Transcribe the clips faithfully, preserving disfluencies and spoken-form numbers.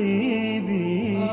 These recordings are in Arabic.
حبيبي.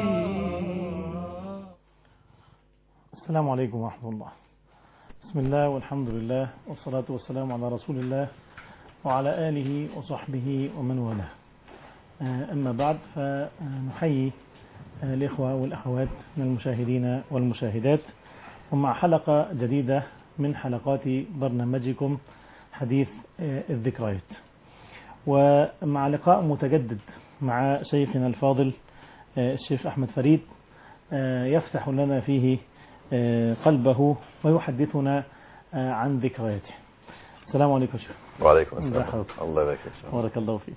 السلام عليكم ورحمة الله. بسم الله والحمد لله والصلاة والسلام على رسول الله وعلى آله وصحبه ومن والاه. أما بعد، فنحيي الإخوة والأخوات من المشاهدين والمشاهدات، ومع حلقة جديدة من حلقات برنامجكم حديث الذكريات، ومع لقاء متجدد مع شيخنا الفاضل الشيخ أحمد فريد يفتح لنا فيه قلبه ويحدثنا عن ذكرياته. السلام عليكم شيخ. وعليكم السلام. الله يبارك فيك. بارك الله فيك.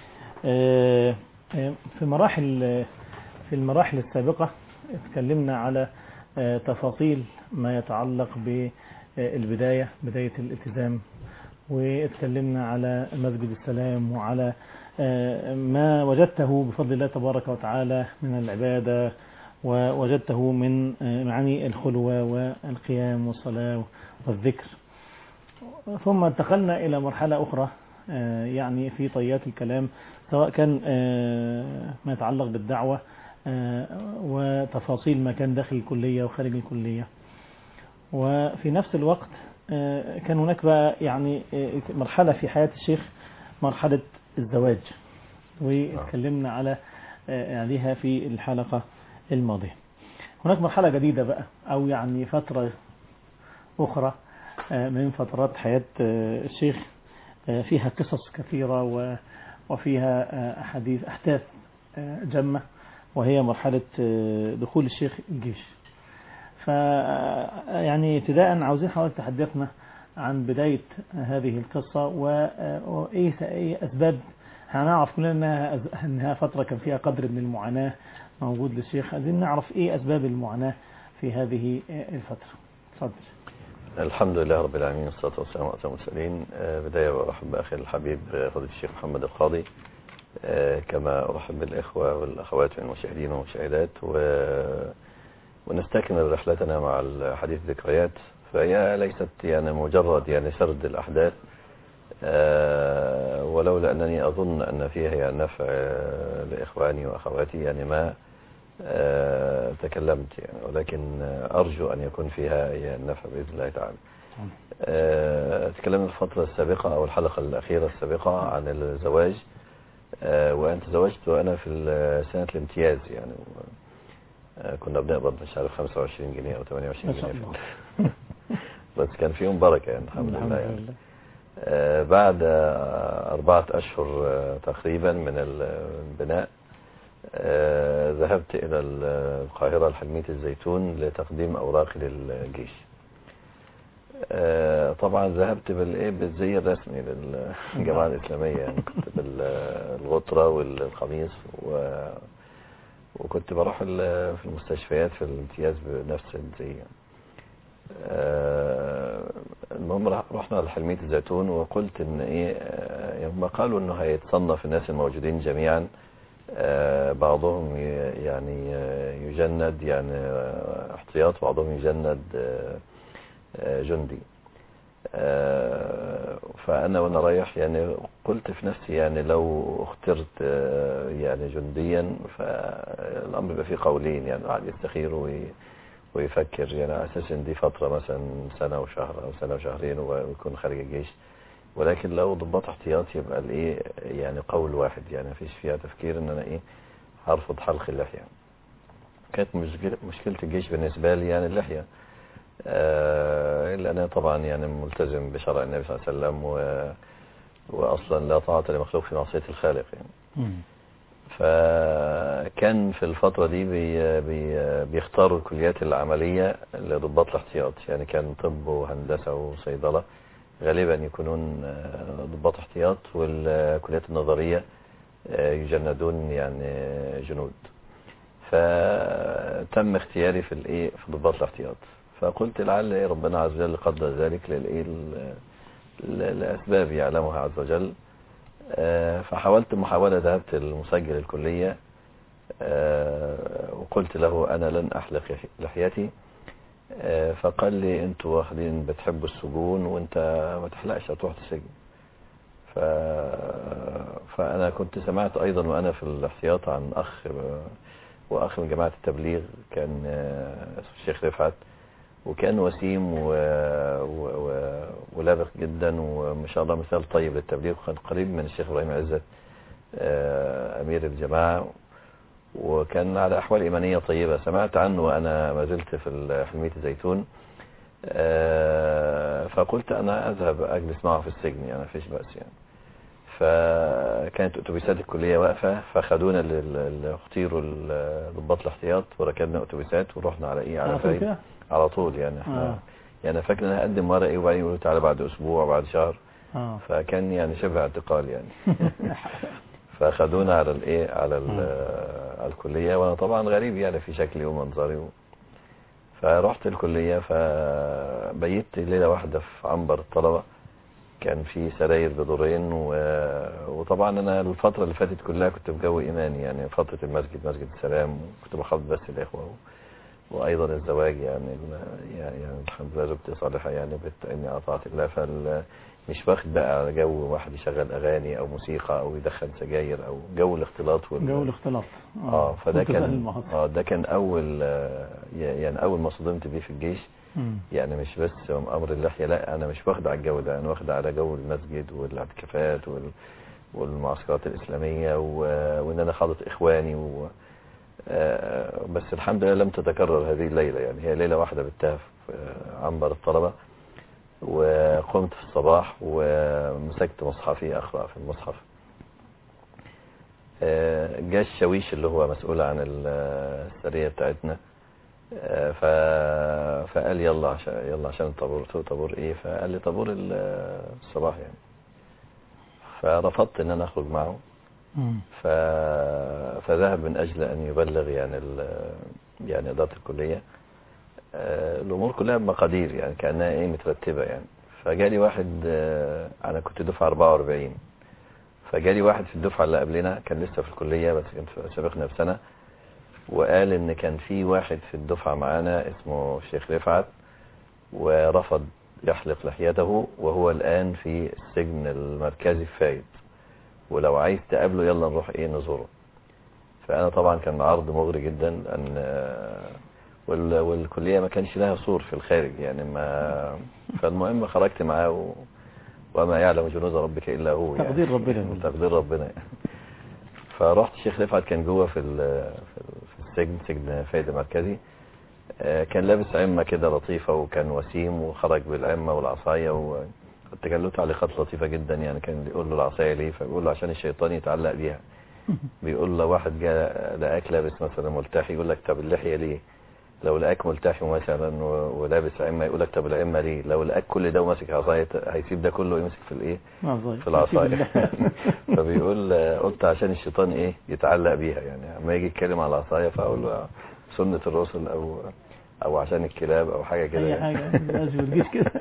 في مراحل في المراحل السابقة اتكلمنا على تفاصيل ما يتعلق بالبداية بداية الالتزام، واتكلمنا على مسجد السلام وعلى ما وجدته بفضل الله تبارك وتعالى من العبادة، ووجدته من معاني الخلوة والقيام والصلاة والذكر. ثم انتقلنا إلى مرحلة أخرى يعني في طيات الكلام، سواء كان ما يتعلق بالدعوة وتفاصيل ما كان داخل الكلية وخارج الكلية. وفي نفس الوقت كان هناك بقى يعني مرحلة في حياة الشيخ، مرحلة الزواج، واتكلمنا على عليها في الحلقة الماضية. هناك مرحلة جديدة بقى، أو يعني فترة أخرى من فترات حياة الشيخ فيها قصص كثيرة وفيها أحاديث أحداث جمة، وهي مرحلة دخول الشيخ الجيش. فيعني ابتداء عاوزين حضرتك تحدثنا عن بداية هذه القصة، وإيه أسباب. هنعرف كلنا أنها فترة كان فيها قدر من المعاناة موجود للشيخ، عايزين نعرف إيه أسباب المعاناة في هذه الفترة. تفضل. الحمد لله رب العالمين، والصلاة والسلام على أتم المرسلين. بداية وأرحب بأخي الحبيب فضيلة الشيخ محمد القاضي، كما أرحب بالإخوة والأخوات من المشاهدين والمشاهدات، ونستكمل رحلتنا مع الحديث ذكريات. فهي ليست يعني مجرد يعني سرد الأحداث، ولولا أنني أظن أن فيها يعني نفع لإخواني وأخواتي يعني ما تكلمت يعني، ولكن أرجو أن يكون فيها يعني نفع بإذن الله تعالى. تكلمنا الفترة السابقة أو الحلقة الأخيرة السابقة عن الزواج، وأنا تزوجت وأنا في سنة الامتياز يعني، كنا بنقبض مش عارف خمسة وعشرين جنيه أو ثمانية وعشرين جنيه بس كان فيهم بركة يعني الحمد لله يعني. آه بعد آه أربعة أشهر آه تقريبا من البناء آه ذهبت إلى القاهرة لحلمية الزيتون لتقديم أوراقي للجيش. آه طبعا ذهبت بالإيه بالزي الرسمي للجماعة الإسلامية يعني، كنت بالغطرة والقميص، و وكنت بروح في المستشفيات في الامتياز بنفس الزي يعني. المهم رحنا لحلمية الزيتون، وقلت ان ايه هم قالوا انه هيتصنف الناس الموجودين جميعا، بعضهم يعني يجند يعني احتياط، بعضهم يجند جندي. فانا وانا رايح يعني قلت في نفسي يعني لو اخترت يعني جنديا فالامر يبقى فيه قولين يعني، قاعد يستخير ويفكر يعني على اساس ان دي فتره مثلا سنه وشهر او سنه وشهرين ويكون خارج الجيش، ولكن لو ضباط احتياط يبقى الايه يعني قول واحد يعني، مفيش فيها تفكير ان انا ايه هرفض حلق اللحيه. كانت مشكله الجيش بالنسبه لي يعني اللحيه، آه إلا أنا طبعا يعني ملتزم بشرع النبي صلى الله عليه وسلم، و... وأصلا لا طاعة لمخلوق في معصية الخالق يعني. فكان في الفترة دي بي... بي... بيختاروا الكليات العملية لضباط الاحتياط يعني، كان طب وهندسة وصيدلة غالبا يكونون ضباط احتياط، والكليات النظرية يجندون يعني جنود. فتم اختياري في الايه في ضباط الاحتياط، فقلت لعل ربنا عز وجل قدر ذلك للايه الاسباب يعلمها عز وجل. فحاولت محاولة، ذهبت المسجل الكلية وقلت له انا لن احلق لحيتي، فقال لي انتوا واخدين بتحبوا السجون وانت ما تحلقش هتروح تسجن. ف... فأنا كنت سمعت أيضا وأنا في الاحتياط عن أخ وأخ من جماعة التبليغ كان الشيخ رفعت، وكان وسيم و... و... ولابق جدا وما شاء الله مثال طيب للتبليغ، وكان قريب من الشيخ إبراهيم عزت أمير الجماعة، وكان على أحوال إيمانية طيبة. سمعت عنه وأنا ما زلت في حلمية الزيتون، فقلت أنا أذهب أجلس معه في السجن يعني مفيش بأس يعني. فكانت أتوبيسات الكلية واقفة، فخدونا اختيروا ضباط الاحتياط وركبنا أتوبيسات ورحنا على إيه على فايد على طول يعني احنا آه. يعني فاكر أنا أقدم ورقي وبعدين يقولوا تعالى بعد أسبوع بعد شهر آه. فكان يعني شبه اعتقال يعني. فخدونا على الايه على على الكليه، وانا طبعا غريب يعني في شكلي ومنظري و... فرحت الكليه، فبيت ليله واحده في عنبر الطلبه، كان في سراير بدورين و... وطبعا انا الفتره اللي فاتت كلها كنت في جو ايماني يعني، فتره المسجد مسجد السلام، كنت بخاطب بس الاخوه و... وايضا الزواج يعني يعني الحمد لله زوجتي صالحه يعني بت اني اطاعت الله، فال مش واخد بقى على جو واحد يشغل اغاني او موسيقى او يدخن سجاير او جو الاختلاط وال... جو الاختلاط اه, آه فده كان اه ده كان اول آه يعني اول ما صدمت بيه في الجيش. مم. يعني مش بس امر اللحيه، لا انا مش واخد على الجو ده، انا واخد على جو المسجد والاعتكافات وال... والمعسكرات الاسلاميه و... وان انا حاطط اخواني و... آه بس الحمد لله لم تتكرر هذه الليله يعني، هي ليله واحده بالتها في عنبر الطلبه، وقمت في الصباح ومسكت مصحفي أقرأ في المصحف. جاء الشويش اللي هو مسؤول عن السرية بتاعتنا، فقال يلا عشان يلا عشان الطابور. قلت له طابور ايه؟ فقال لي طابور الصباح يعني. فرفضت ان انا اخرج معه، ف... فذهب من اجل ان يبلغ يعني يعني اداره الكليه. الامور كلها بمقادير يعني كانها ايه مترتبه يعني. فجالي واحد، انا كنت دفعه أربعة وأربعين، فجالي واحد في الدفعه اللي قبلنا كان لسه في الكليه بس كان سابقنا بسنه، وقال ان كان في واحد في الدفعه معانا اسمه الشيخ رفعت ورفض يحلق لحيته وهو الان في السجن المركزي في فايد، ولو عايز تقابله يلا نروح ايه نزوره. فانا طبعا كان عرض مغري جدا ان والكلية ما كانش لها صور في الخارج يعني ما فالمهم خرجت معاه و... وما يعلم جنود ربك إلا هو يعني تقدير ربنا تقدير ربنا يعني. فرحت الشيخ رفعت كان جوه في في السجن سجن فايد مركزي، كان لابس عمة كده لطيفة وكان وسيم وخرج بالعمة والعصاية، وكنت كان له تعليقات لطيفة جدا يعني. كان بيقول له العصاية ليه؟ فبيقول له عشان الشيطان يتعلق بيها. بيقول له واحد جاء لقاك لابس مثلا ملتحي يقول لك طب اللحية ليه؟ لو لقاك ملتحي مثلا ولابس عمه يقول لك طب العمه ليه؟ لو لقاك كل ده وماسك عصايه هيسيب ده كله يمسك في الايه؟ في العصايه. فبيقول قلت عشان الشيطان ايه يتعلق بيها يعني، اما يجي يتكلم على العصايه فاقول له سنه الرسل او او عشان الكلاب او حاجه كده اي حاجه لازم تجيش كده.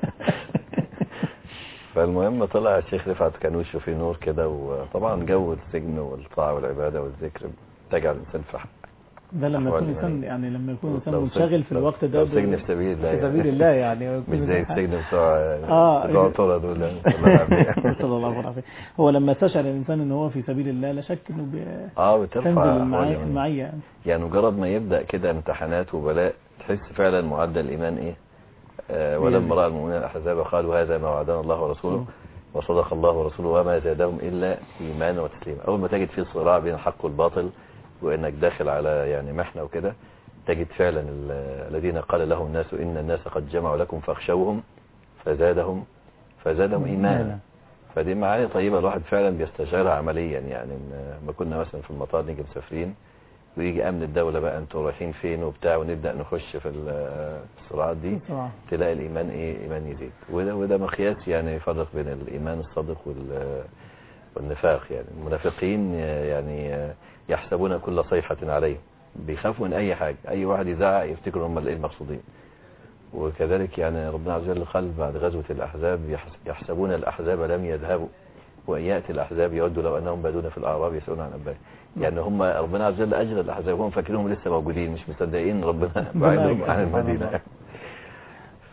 فالمهم طلع الشيخ رفعت كان وشه فيه نور كده، وطبعا جو السجن والطاعه والعباده والذكر تجعل الانسان في حق. ده لما يكون انسان يعني لما يكون انسان منشغل في الوقت ده سجن في سبيل الله في سبيل الله يعني مش زي السجن بتوع اه بتوع طول دول. صلى الله عليه وسلم. هو لما تشعر الانسان ان هو في سبيل الله لا شك انه بي... اه بترفع المعيه يعني. يعني مجرد ما يبدا كده امتحانات وبلاء تحس فعلا معدل الايمان ايه. آه ولما راى المؤمنين الاحزاب قالوا هذا ما وعدنا الله ورسوله وصدق الله ورسوله وما زادهم الا ايمانا وتسليما. اول ما تجد في صراع بين الحق والباطل وانك داخل على يعني محنه وكده، تجد فعلا الذين قال لهم الناس ان الناس قد جمعوا لكم فاخشوهم فزادهم فزادهم ايمانا. فدي معاني طيبه الواحد فعلا بيستشعرها عمليا يعني. لما كنا مثلا في المطار نيجي مسافرين ويجي امن الدوله بقى انتوا رايحين فين وبتاع ونبدا نخش في الصراعات دي، تلاقي الايمان ايه ايمان يزيد. وده وده مقياس يعني يفرق بين الايمان الصادق وال والنفاق. يعني المنافقين يعني يحسبون كل صيحة عليهم، بيخافوا من اي حاجة، اي واحد يزعق يفتكروا هم اللي المقصودين. وكذلك يعني ربنا عز وجل قال بعد غزوة الاحزاب يحسبون الاحزاب لم يذهبوا وان ياتي الاحزاب يودوا لو انهم بادون في الاعراب يسالون عن انبائهم. يعني هم ربنا عز وجل اجل الاحزاب هم فاكرينهم لسه موجودين مش مصدقين ربنا بعيدهم عن المدينة.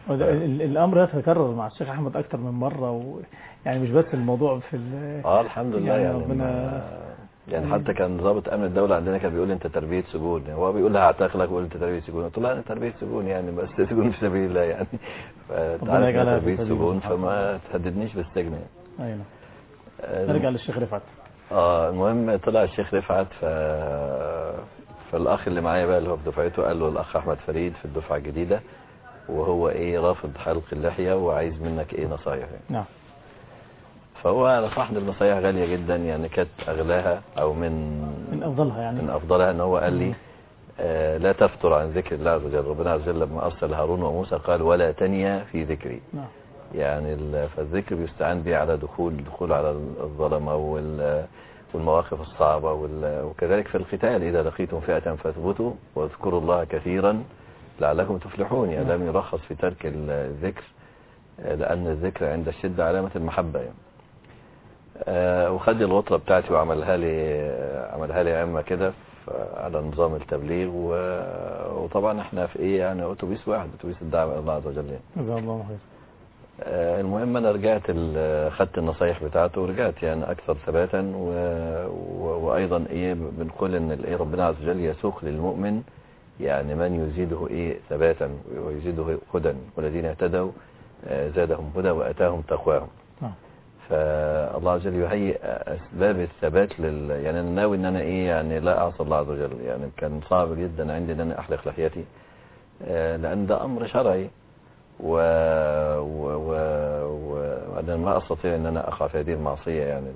الامر ده تكرر مع الشيخ احمد اكتر من مره و... يعني مش بس الموضوع في اه الحمد لله يعني, يعني ربنا يعني حتى كان ضابط امن الدوله عندنا كان بيقول لي انت تربيه سجون، هو بيقول لها هعتقلك ويقول انت تربيه سجون، قلت له لا انا تربيه سجون يعني بس سجون في سبيل الله يعني ربنا يجعلها تربيه سجون فما تهددنيش بالسجن يعني. ايوه نرجع للشيخ رفعت. اه المهم طلع الشيخ رفعت ف فالاخ اللي معايا بقى اللي هو في دفعته قال له الاخ احمد فريد في الدفعه الجديده وهو ايه رافض حلق اللحيه وعايز منك ايه نصايح يعني. نعم. فهو نصحني بنصايح غاليه جدا يعني كانت اغلاها او من من افضلها يعني من افضلها ان هو قال لي آه لا تفتر عن ذكر الله عز وجل. ربنا عز وجل لما ارسل هارون وموسى قال ولا تنيا في ذكري. نعم. يعني فالذكر بيستعان به على دخول دخول على الظلمه وال والمواقف الصعبة وكذلك في القتال إذا لقيتم فئة فاثبتوا واذكروا الله كثيرا لعلكم تفلحون. يعني لم يرخص في ترك الذكر لأن الذكر عند الشدة علامة المحبة يعني. أه وخد الغطرة بتاعتي وعملها لي عملها لي عمة كده على نظام التبليغ وطبعا احنا في ايه يعني اتوبيس واحد اتوبيس الدعوة الى الله عز وجل يعني. جزاه الله خير. المهم انا رجعت خدت النصايح بتاعته ورجعت يعني اكثر ثباتا و... و... وايضا ايه بنقول ان الايه ربنا عز وجل يسوق للمؤمن يعني من يزيده ايه ثباتا ويزيده هدى والذين اهتدوا زادهم هدى واتاهم تقواهم. فالله عز وجل يهيئ اسباب الثبات لل يعني انا ناوي ان انا ايه يعني لا اعصي الله عز وجل. يعني كان صعب جدا عندي ان انا احلق لحيتي لان ده امر شرعي و و وانا ما استطيع ان انا اقع في هذه المعصيه يعني.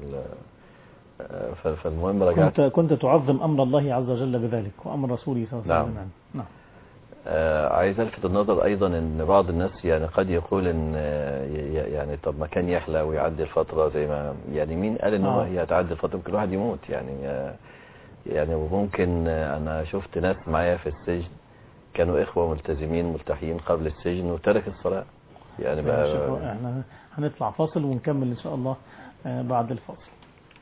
فالمهم رجعت كنت كنت تعظم امر الله عز وجل بذلك وامر رسوله صلى الله عليه وسلم. نعم. نعم. آه عايز الفت النظر ايضا ان بعض الناس يعني قد يقول ان يعني طب ما كان يحلى ويعدي الفتره زي ما يعني مين قال ان هو هي تعدي الفتره ممكن الواحد يموت يعني. آه يعني وممكن انا شفت ناس معايا في السجن كانوا إخوة ملتزمين ملتحيين قبل السجن وترك الصلاة يعني بقى. احنا هنطلع فاصل ونكمل إن شاء الله بعد الفاصل.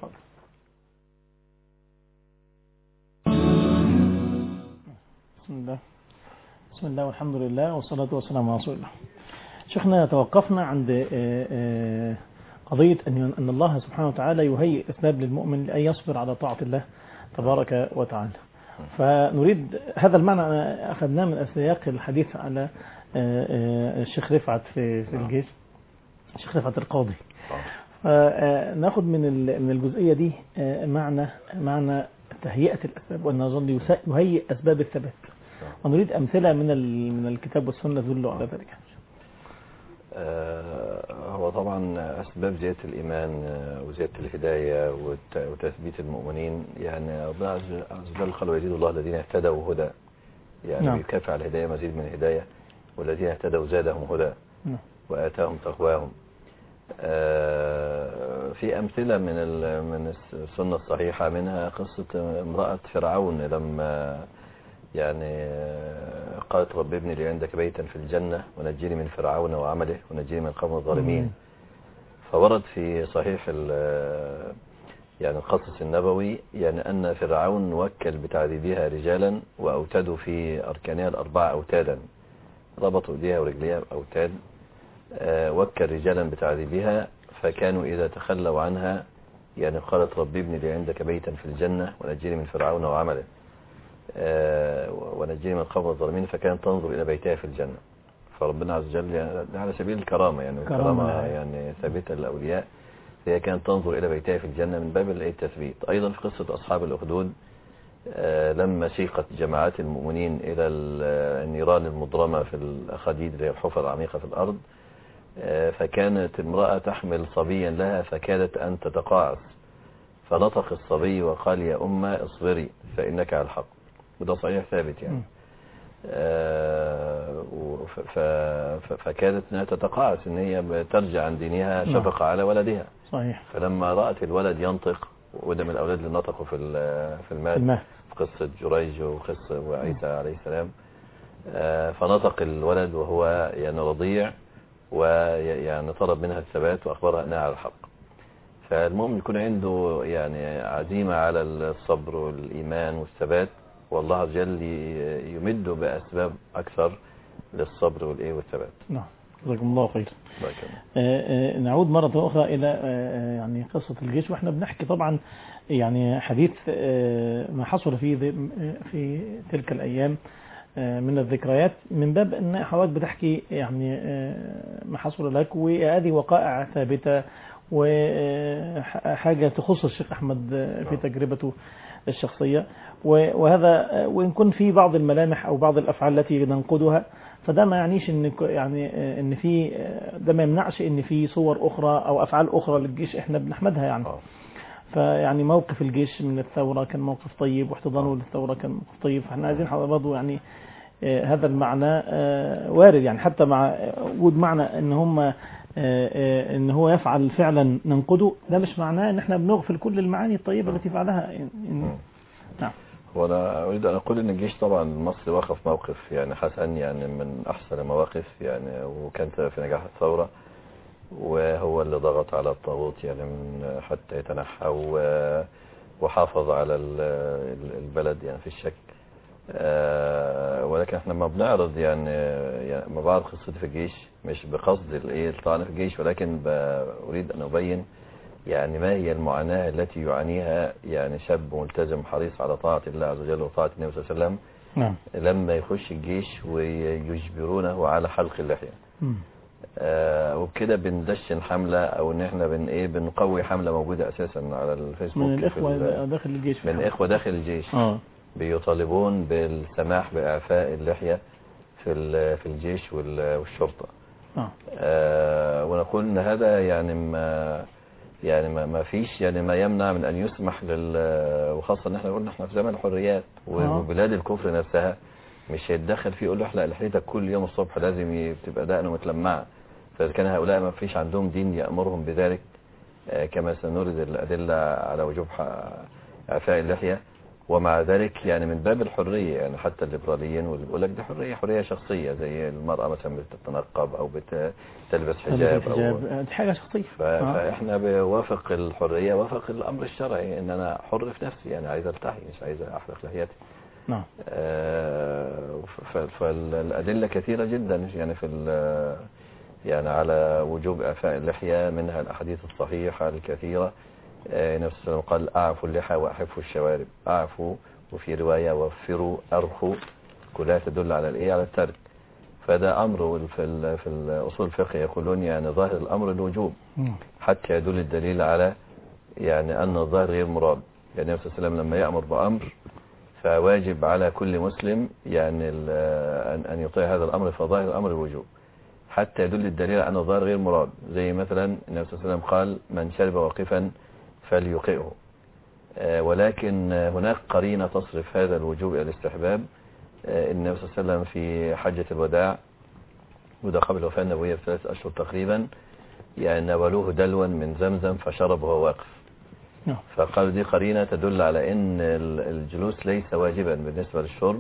بسم الله بسم الله والحمد لله والصلاة والسلام على رسول الله. شيخنا توقفنا عند قضية أن الله سبحانه وتعالى يهيئ أسباب للمؤمن لأن يصبر على طاعة الله تبارك وتعالى. فنريد هذا المعنى أخذناه من سياق الحديث على الشيخ رفعت في في الجيش الشيخ رفعت القاضي. ناخذ من من الجزئية دي معنى معنى تهيئة الأسباب وأن الله يهيئ أسباب الثبات ونريد أمثلة من من الكتاب والسنة تدل على ذلك. هو طبعا أسباب زيادة الإيمان وزيادة الهداية وتثبيت المؤمنين يعني ربنا عز وجل قال ويزيد الله الذين اهتدوا هدى يعني نعم. بيكافئ على الهداية مزيد من الهداية والذين اهتدوا زادهم هدى نعم. وآتاهم تقواهم. في أمثلة من من السنة الصحيحة منها قصة امرأة فرعون لما يعني قالت رب ابني لي عندك بيتا في الجنة ونجيني من فرعون وعمله ونجيني من القوم الظالمين. فورد في صحيح يعني القصص النبوي يعني أن فرعون وكل بتعذيبها رجالا وأوتدوا في أركانها الأربعة أوتادا ربطوا ايديها ورجليها بأوتاد وكل رجالا بتعذيبها فكانوا إذا تخلوا عنها يعني قالت رب ابني لي عندك بيتا في الجنة ونجيني من فرعون وعمله ونجيني من القوم الظالمين فكانت تنظر إلى بيتها في الجنة. فربنا عز وجل يعني على سبيل الكرامة يعني الكرامة يعني ثابتة للأولياء هي كانت تنظر إلى بيتها في الجنة من باب التثبيت. أيضا في قصة أصحاب الأخدود لما سيقت جماعات المؤمنين إلى النيران المضرمة في الأخاديد هي الحفر العميقة في الأرض فكانت امرأة تحمل صبيا لها فكادت أن تتقاعس فنطق الصبي وقال يا أمة اصبري فإنك على الحق. وده صحيح ثابت يعني. آه فكانت انها تتقاعس ان هي ترجع عن دينها شفقة على ولدها. صحيح. فلما رأت الولد ينطق وده من الاولاد اللي نطقوا في في الماء في قصة جريج وقصة وعيسى عليه السلام آه فنطق الولد وهو يعني رضيع ويعني طلب منها الثبات واخبرها انها على الحق. فالمؤمن يكون عنده يعني عزيمة على الصبر والإيمان والثبات والله عز وجل يمده بأسباب أكثر للصبر والإيه والثبات. نعم. جزاكم الله خير. آه آه نعود مرة أخرى إلى آه يعني قصة الجيش، وإحنا بنحكي طبعا يعني حديث آه ما حصل في في تلك الأيام آه من الذكريات، من باب أن حضرتك بتحكي يعني آه ما حصل لك، وهذه وقائع ثابتة وحاجة تخص الشيخ أحمد في تجربته الشخصية، وهذا وإن كن في بعض الملامح أو بعض الأفعال التي ننقدها، فده ما يعنيش ان يعني ان في ده ما يمنعش ان في صور اخرى او افعال اخرى للجيش احنا بنحمدها يعني. فيعني موقف الجيش من الثوره كان موقف طيب، واحتضانه للثوره كان موقف طيب، فاحنا عايزين برضه يعني هذا المعنى وارد يعني، حتى مع وجود معنى ان هم ان هو يفعل فعلا ننقده، ده مش معناه ان احنا بنغفل كل المعاني الطيبه التي فعلها يعني. نعم. وانا اريد ان اقول ان الجيش طبعا المصري وقف موقف يعني حسن، يعني من احسن المواقف يعني، وكانت في نجاح الثوره، وهو اللي ضغط على الطاغوت يعني من حتى يتنحى، وحافظ على البلد يعني في الشك. ولكن احنا ما بنعرض يعني ما بعرض قصتي في الجيش مش بقصد الايه الطعن في الجيش، ولكن اريد ان ابين يعني ما هي المعاناة التي يعانيها يعني شاب ملتزم حريص على طاعة الله عز وجل وطاعة النبي صلى الله عليه وسلم. نعم. لما يخش الجيش ويجبرونه على حلق اللحية. آه وبكده بندشن حملة او ان احنا بن ايه بنقوي حملة موجودة اساسا على الفيسبوك من الاخوة داخل الجيش، من اخوة داخل الجيش آه. بيطالبون بالسماح باعفاء اللحية في في الجيش والشرطة. آه. آه ونقول ان هذا يعني ما يعني ما ما فيش يعني ما يمنع من ان يسمح لل وخاصه ان احنا قلنا احنا في زمن الحريات، وبلاد الكفر نفسها مش هيتدخل فيه يقول له احلق لحيتك كل يوم الصبح لازم تبقى دقنه متلمعه. فاذا كان هؤلاء ما فيش عندهم دين يامرهم بذلك كما سنورد الادله على وجوب اعفاء اللحيه، ومع ذلك يعني من باب الحريه يعني حتى الليبراليين واللي بيقول لك دي حريه حريه شخصيه، زي المراه مثلا بتتنقب او بتلبس حجاب او دي حاجه شخصيه. فاحنا بوافق الحريه وافق الامر الشرعي ان انا حر في نفسي، يعني عايز التحي مش عايز احلق لحيتي. نعم. آه فالادله كثيره جدا يعني في يعني على وجوب اعفاء اللحيه، منها الاحاديث الصحيحه الكثيره. النبي صلى الله عليه وسلم قال اعفوا اللحى واحفوا الشوارب، اعفوا وفي روايه وفروا ارخوا، كلها تدل على الايه على الترك. فده امر في في الاصول الفقه يقولون يعني ظاهر الامر الوجوب حتى يدل الدليل على يعني ان الظاهر غير مراد. يعني النبي صلى الله عليه وسلم لما يامر بامر فواجب على كل مسلم يعني ان ان يطيع هذا الامر، فظاهر الامر الوجوب حتى يدل الدليل على ان الظاهر غير مراد. زي مثلا النبي صلى الله عليه وسلم قال من شرب واقفا فليقئه، ولكن هناك قرينة تصرف هذا الوجوب إلى الاستحباب. النبي صلى الله عليه وسلم في حجة الوداع وده قبل الوفاة النبوية بثلاث أشهر تقريبا يعني نولوه دلوا من زمزم فشرب وهو واقف. فقالوا دي قرينة تدل على أن الجلوس ليس واجبا بالنسبة للشرب،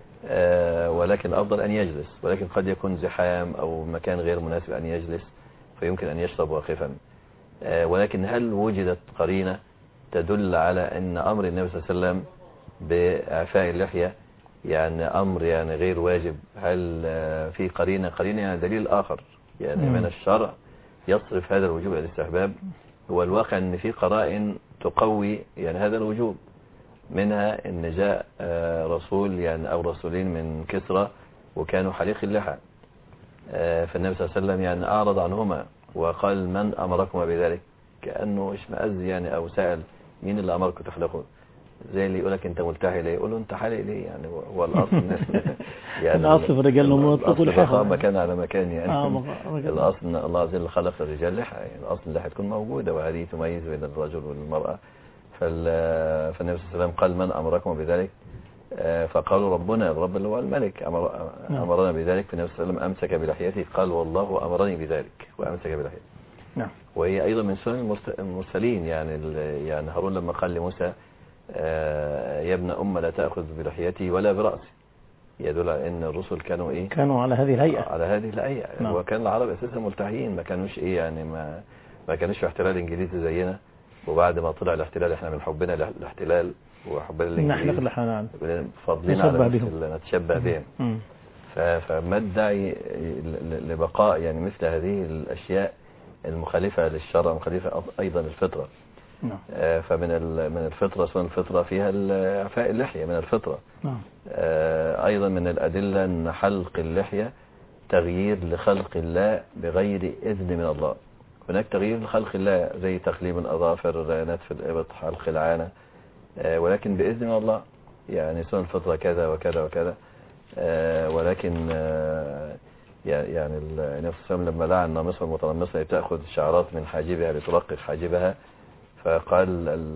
ولكن الأفضل أن يجلس، ولكن قد يكون زحام أو مكان غير مناسب أن يجلس فيمكن أن يشرب واقفا. ولكن هل وجدت قرينة تدل على أن أمر النبي صلى الله عليه وسلم بإعفاء اللحية يعني أمر يعني غير واجب؟ هل في قرينة قرينة يعني دليل آخر يعني من الشرع يصرف هذا الوجوب إلى الاستحباب؟ هو الواقع أن في قرائن تقوي يعني هذا الوجوب، منها أن جاء رسول يعني أو رسولين من كسرى وكانوا حليق اللحى، فالنبي صلى الله عليه وسلم يعني أعرض عنهما وقال من أمركم بذلك؟ كأنه اشمئز يعني أو سأل مين اللي أمركم تحلقون؟ زي اللي يقولك أنت ملتحي ليه؟ يقول له أنت حالق ليه؟ يعني هو الأصل يعني الأصل في الرجال لهم يطلقوا لحى مكان على مكان يعني آه الأصل أن الله عز وجل خلق الرجال لحى، يعني الأصل اللحى تكون موجودة وهذه تميز بين الرجل والمرأة. فالنبي صلى الله عليه وسلم قال من أمركم بذلك؟ فقالوا ربنا، الرب اللي هو الملك أمر أمرنا بذلك. فالنبي صلى الله عليه وسلم أمسك بلحيته قال والله أمرني بذلك وأمسك بلحيته. نعم. وهي أيضا من سنن المرسلين يعني يعني هارون لما قال لموسى يا ابن أم لا تأخذ بلحيتي ولا برأسي، يدل على أن الرسل كانوا إيه؟ كانوا على هذه الهيئة على هذه الهيئة. نعم. وكان العرب أساسا ملتحيين، ما كانوش إيه يعني ما ما كانوش في احتلال إنجليزي زينا، وبعد ما طلع الاحتلال احنا من حبنا الاحتلال وحبنا الإنجليزي نحن فضلنا على نتشبه بهم. فما الداعي لبقاء يعني مثل هذه الأشياء المخالفة للشرع، مخالفة أيضا الفطرة. نعم. فمن من الفطرة سنن الفطرة فيها إعفاء اللحية من الفطرة. نعم. أيضا من الأدلة أن حلق اللحية تغيير لخلق الله بغير إذن من الله. هناك تغيير لخلق الله زي تقليم الأظافر، نتف الإبط، حلق العانة، ولكن بإذن من الله. يعني سنن الفطرة كذا وكذا وكذا، ولكن يعني النبي صلى الله عليه وسلم لما لعن النامصة المتنمصة تأخذ شعرات من حاجبها لترقق حاجبها، فقال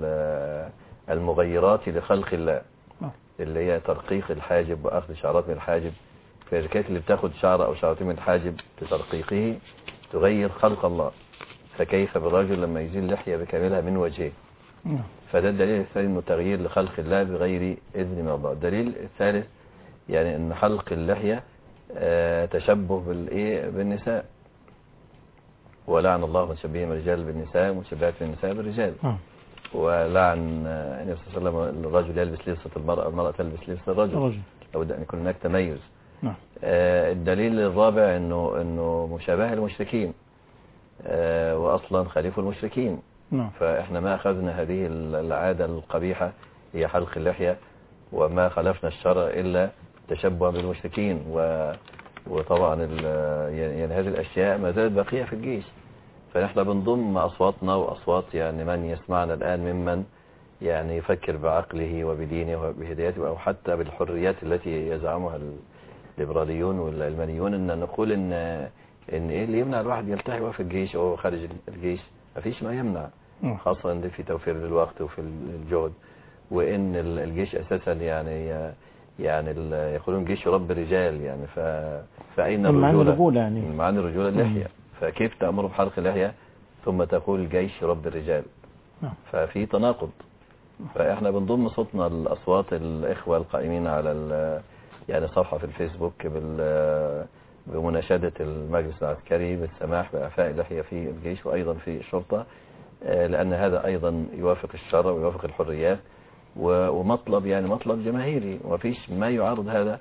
المغيرات لخلق الله اللي هي ترقيق الحاجب وأخذ شعرات من الحاجب. فالكات اللي بتاخد شعر أو شعرتين من الحاجب لترقيقه تغير خلق الله، فكيف بالرجل لما يزيل لحية بكاملها من وجهه؟ فده الدليل الثاني انه تغيير لخلق الله بغير إذن من الله. الدليل الثالث يعني ان حلق اللحية آه تشبه بالايه بالنساء، ولعن الله متشبهين الرجال بالنساء ومتشبهات بالنساء بالرجال. ولعن النبي صلى الله عليه وسلم الرجل يلبس لبسة المرأة، المرأة تلبس لبسة الرجل، لابد ان يكون هناك تميز. آه الدليل الرابع انه انه مشابهة المشركين، آه واصلا خليف المشركين. نعم. فاحنا ما اخذنا هذه العادة القبيحة هي حلق اللحية وما خالفنا الشرع الا تشبها بالمشركين. و وطبعا يعني هذه الاشياء ما زالت باقية في الجيش، فنحن بنضم اصواتنا واصوات يعني من يسمعنا الان ممن يعني يفكر بعقله وبدينه وبهدايته او حتى بالحريات التي يزعمها الليبراليون والعلمانيون، ان نقول ان ان ايه اللي يمنع الواحد يلتحي في الجيش او خارج الجيش؟ ما فيش ما يمنع، خاصة ان في توفير للوقت وفي الجهد، وان الجيش اساسا يعني يعني يقولون جيش رب رجال يعني. ف فاين الرجوله؟ يعني معنى الرجوله اللحيه، فكيف تأمر بحلق اللحيه ثم تقول جيش رب الرجال؟ ففي تناقض. فاحنا بنضم صوتنا الاصوات الاخوه القائمين على يعني صفحه في الفيسبوك بال بمناشدة المجلس العسكري بالسماح بإعفاء اللحية في الجيش وأيضا في الشرطة، لأن هذا أيضا يوافق الشرع ويوافق الحريات ومطلب يعني مطلب جماهيري، ومفيش ما يعارض هذا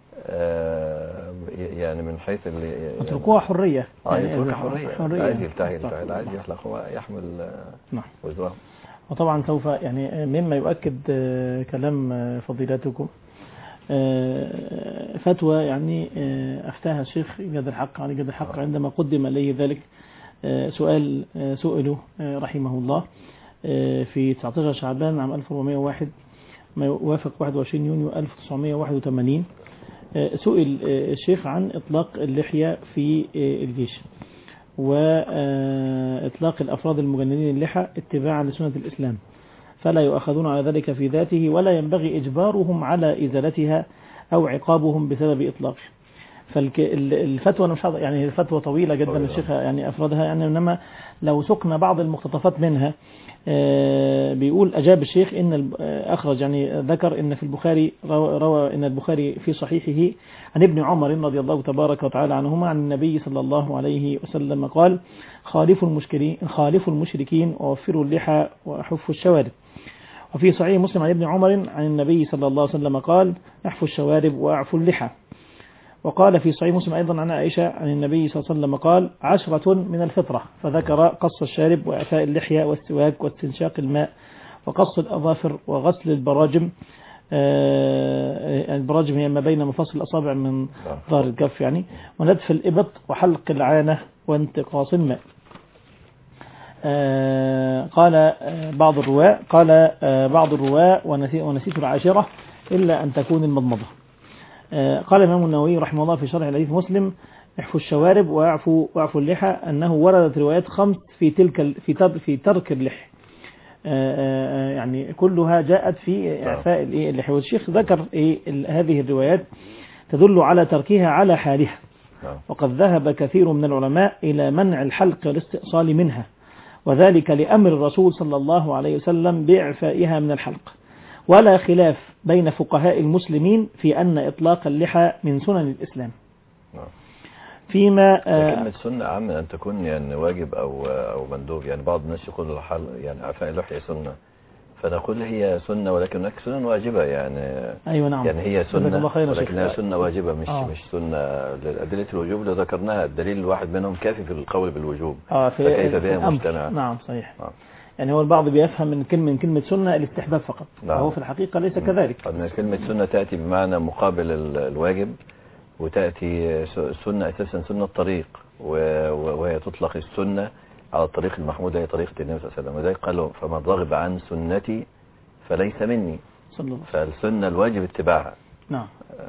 يعني من حيث اللي اتركوها حرية. اه يتركها حرية، عايز يلتحي يلتحي، عايز يحلق هو يحمل وزره. وطبعا سوف يعني مما يؤكد كلام فضيلتكم فتوى يعني أفتاها الشيخ جاد الحق علي جاد الحق عندما قدم إليه ذلك سؤال سئله رحمه الله في تسعة عشر شعبان عام ألف وأربعمائة وواحد ما يوافق واحد وعشرين يونيو ألف وتسعمائة وواحد وثمانين. سئل الشيخ عن إطلاق اللحية في الجيش وإطلاق الأفراد المجندين اللحى اتباعا لسنة الإسلام، فلا يؤخذون على ذلك في ذاته ولا ينبغي إجبارهم على إزالتها أو عقابهم بسبب إطلاقه. فالفتوى مش يعني الفتوى طويلة جدا الشيخ يعني أفردها يعني، إنما لو سقنا بعض المقتطفات منها بيقول أجاب الشيخ إن أخرج يعني ذكر إن في البخاري روى إن البخاري في صحيحه عن ابن عمر رضي الله تبارك وتعالى عنهما عن النبي صلى الله عليه وسلم قال خالفوا المشركين خالفوا المشركين ووفروا اللحى وحفوا الشوارب. وفي صحيح مسلم عن ابن عمر عن النبي صلى الله عليه وسلم قال احفوا الشوارب واعفوا اللحى. وقال في صحيح مسلم أيضا عن عائشة عن النبي صلى الله عليه وسلم قال عشرة من الفطرة، فذكر قص الشارب وإعفاء اللحية والسواك واستنشاق الماء وقص الأظافر وغسل البراجم. آه البراجم هي ما بين مفاصل الأصابع من ظهر الكف يعني، ونتف الإبط وحلق العانة وانتقاص الماء. آه قال آه بعض الرواة قال آه بعض الرواة ونسيت العاشرة إلا أن تكون المضمضة. قال الإمام النووي رحمه الله في شرح الحديث مسلم احفوا الشوارب واعفوا واعفوا اللحى أنه وردت روايات خمس في تلك في في ترك اللحى، يعني كلها جاءت في إعفاء اللحى. والشيخ ذكر إيه هذه الروايات تدل على تركها على حالها، وقد ذهب كثير من العلماء إلى منع الحلق والاستئصال منها، وذلك لأمر الرسول صلى الله عليه وسلم بإعفائها من الحلق. ولا خلاف بين فقهاء المسلمين في أن إطلاق اللحى من سنن الإسلام. فيما كلمة سنة عام أن تكون يعني واجب أو أو مندوب، يعني بعض الناس يقول يعني إعفاء اللحية سنة، فنقول هي سنة ولكن هناك سنن واجبة يعني. أيوة نعم. يعني هي سنة ولكنها سنة واجبة مش آه. مش سنة لأدلة الوجوب اللي ذكرناها. الدليل الواحد منهم كافي في القول بالوجوب. آه في فكيف بها مجتمع؟ نعم صحيح. آه. يعني هو البعض بيفهم من كلمة من كلمة سنة الاستحباب فقط. نعم. وهو في الحقيقة ليس م. كذلك. أن كلمة سنة تأتي بمعنى مقابل الواجب، وتأتي السنة أساسا سنة الطريق، وهي تطلق السنة على الطريق المحمود هي طريقة النبي صلى الله عليه وسلم. وذلك قالوا فمن رغب عن سنتي فليس مني. فالسنة الواجب اتباعها. نعم.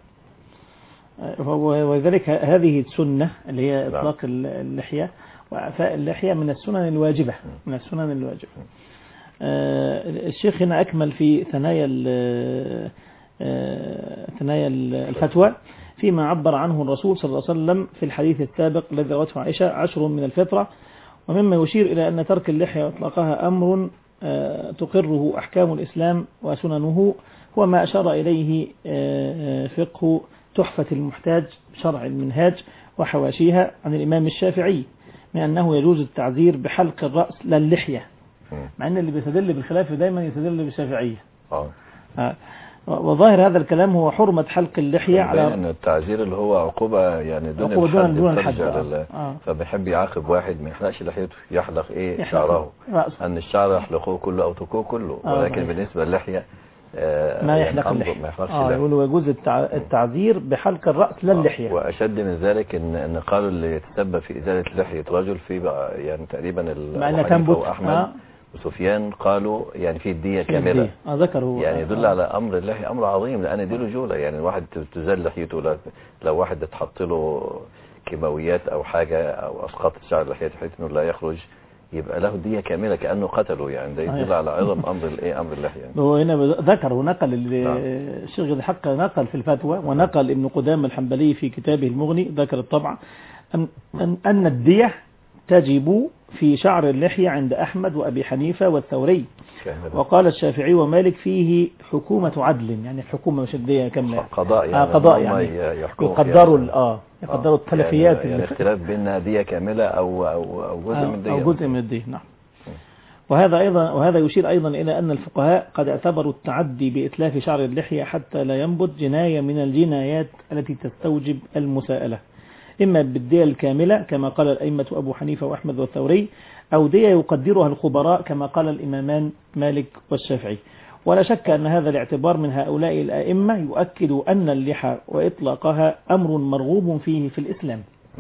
وذلك هذه السنة اللي هي إطلاق اللحية وإعفاء اللحية من السنن الواجبة من السنن الواجبة. الشيخ هنا أكمل في ثنايا ثنايا الفتوى فيما عبر عنه الرسول صلى الله عليه وسلم في الحديث السابق الذي روته عائشة عشر من الفطرة، ومما يشير إلى أن ترك اللحية وإطلاقها أمر تقره أحكام الإسلام وسننه، هو ما أشار إليه فقه تحفة المحتاج شرع المنهاج وحواشيها عن الإمام الشافعي من أنه يجوز التعذير بحلق الرأس لا اللحية، مع أن اللي بيستدل بالخلاف دايما يستدل بالشافعية. آه. وظاهر هذا الكلام هو حرمة حلق اللحية على أن التعذير اللي هو عقوبة يعني دون عقوبة دون, دون الحد. آه. آه. فبيحب يعاقب واحد ما يحلقش لحيته يحلق إيه يحلق شعره رأسه. أن الشعر يحلقوه كله أو تكوه كله. آه. ولكن آه. بالنسبة للحية آه ما يحلق يعني اللحية. ما يحلقش آه يقولوا يجوز التع... التعذير بحلق الرأس لا اللحية. آه. وأشد من ذلك إن إن قالوا اللي يتسبب في إزالة لحية رجل في بقى يعني تقريبا أبو وأحمد آه. وسفيان قالوا يعني في الدية كاملة. آه ذكروا يعني يدل آه. على أمر الله أمر عظيم، لأن دي رجولة. يعني الواحد تزال لحيته لو واحد اتحط له كيماويات أو حاجة أو أسقط شعر لحيته بحيث إنه لا يخرج يبقى له دية كاملة كأنه قتله. يعني ده يدل على عظم أمر الإيه أمر الله. يعني هو هنا ذكر ونقل الشيخ الحق نقل في الفتوى ونقل ابن قدامة الحنبلي في كتابه المغني ذكر الطبع أن أن الدية تجب في شعر اللحية عند أحمد وأبي حنيفة والثوري، وقال الشافعي ومالك فيه حكومة عدل، يعني الحكومة مش الدية كاملة قضاء يعني, آه قضاء يعني يقدروا اه يقدروا التلفيات يعني, يعني اختلاف بين دية كاملة أو أو أو جزء من الدية أو جزء من الدية. نعم. وهذا أيضا وهذا يشير أيضا إلى أن الفقهاء قد اعتبروا التعدي بإتلاف شعر اللحية حتى لا ينبت جناية من الجنايات التي تستوجب المساءلة، إما بالدية الكاملة كما قال الأئمة أبو حنيفة وأحمد والثوري، أو دية يقدرها الخبراء كما قال الإمامان مالك والشافعي. ولا شك أن هذا الاعتبار من هؤلاء الأئمة يؤكد أن اللحى وإطلاقها أمر مرغوب فيه في الإسلام،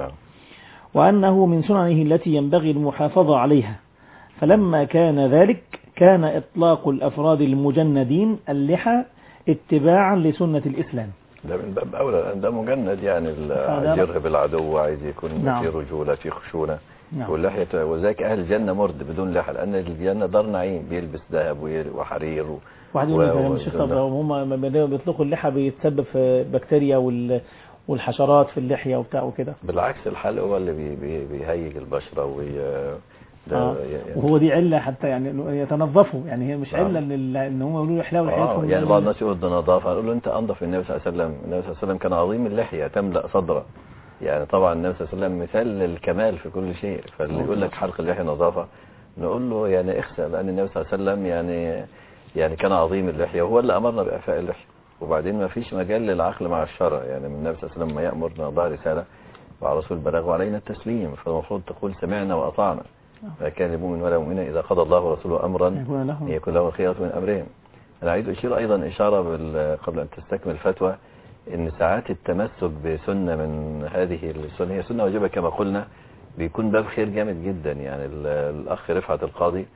وأنه من سننه التي ينبغي المحافظة عليها. فلما كان ذلك كان إطلاق الأفراد المجندين اللحى اتباعا لسنة الإسلام. ده من باب أولى، ده مجند يعني عايز يرهب العدو وعايز يكون نعم. في رجولة في خشونة. نعم. واللحية وذاك أهل الجنة مرد بدون لحى، لأن الجنة دار نعيم بيلبس ذهب وحرير و... واحد يقول لك يا شيخ هم بيطلقوا اللحى بيتسبب في بكتيريا وال... والحشرات في اللحية وبتاع وكده. بالعكس الحلق هو اللي بي... بي... بيهيج البشرة وي... آه. يعني وهو دي علة حتى يعني يتنظفوا، يعني هي مش علة ان ان هم يقولوا يحلقوا لحيتهم. آه. يعني بعض الناس يقول ده نظافة، اقول له انت انظف. النبي صلى الله عليه وسلم النبي صلى الله عليه وسلم كان عظيم اللحية تملأ صدره. يعني طبعا النبي صلى الله عليه وسلم مثال للكمال في كل شيء، فاللي يقول لك حلق اللحية نظافة نقول له يعني اخسأ، لأن النبي صلى الله عليه وسلم يعني يعني كان عظيم اللحية وهو اللي أمرنا بإعفاء اللحية. وبعدين ما فيش مجال للعقل مع الشرع، يعني من النبي صلى الله عليه وسلم ما يأمرنا ضع رسالة وعلى رسول البلاغ وعلينا التسليم، فالمفروض تقول سمعنا وأطعنا. فكان المؤمن ولا مؤمنة إذا قضى الله ورسوله أمرا يكون له الخيرة من أمرهم. أنا أريد أشير أيضا إشارة قبل أن تستكمل الفتوى إن ساعات التمسك بسنة من هذه السنة هي سنة واجبة كما قلنا بيكون باب خير جامد جدا. يعني الأخ رفعت القاضي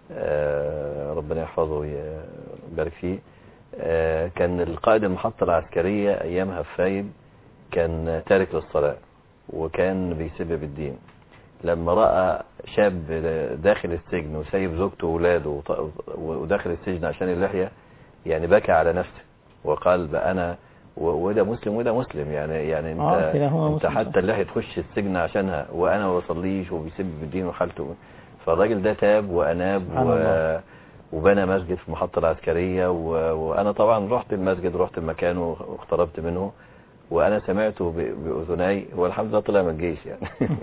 ربنا يحفظه ويبارك فيه كان القائد المحطة العسكرية أيامها في فايد كان تارك للصلاة وكان بيسبب الدين. لما رأى شاب داخل السجن وسايب زوجته وولاده وداخل السجن عشان اللحية يعني بكى على نفسه وقال بقى أنا وده مسلم وده مسلم. يعني يعني انت, آه انت حتى اللحية تخش السجن عشانها وانا ما بصليش وبيسب الدين وحالته. فالراجل ده تاب واناب و... وبنى مسجد في المحطة العسكرية و... وانا طبعا رحت المسجد رحت المكان واقتربت منه وانا سمعته باذني. هو الحمد لله طلع من الجيش يعني